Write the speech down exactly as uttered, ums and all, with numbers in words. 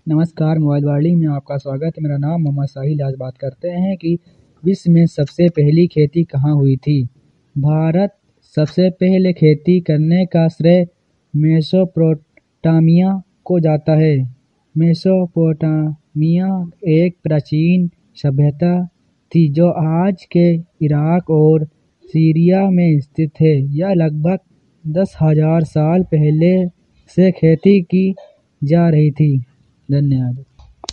नमस्कार, mobile world में आपका स्वागत है। मेरा नाम मोहम्मद साहिल। आज बात करते हैं कि विश्व में सबसे पहली खेती कहाँ हुई थी। भारत सबसे पहले खेती करने का श्रेय मेसोपोटामिया को जाता है। मेसोपोटामिया एक प्राचीन सभ्यता थी जो आज के इराक और सीरिया में स्थित है। यह लगभग दस हजार साल पहले से खेती की जा रही थी। धन्यवाद।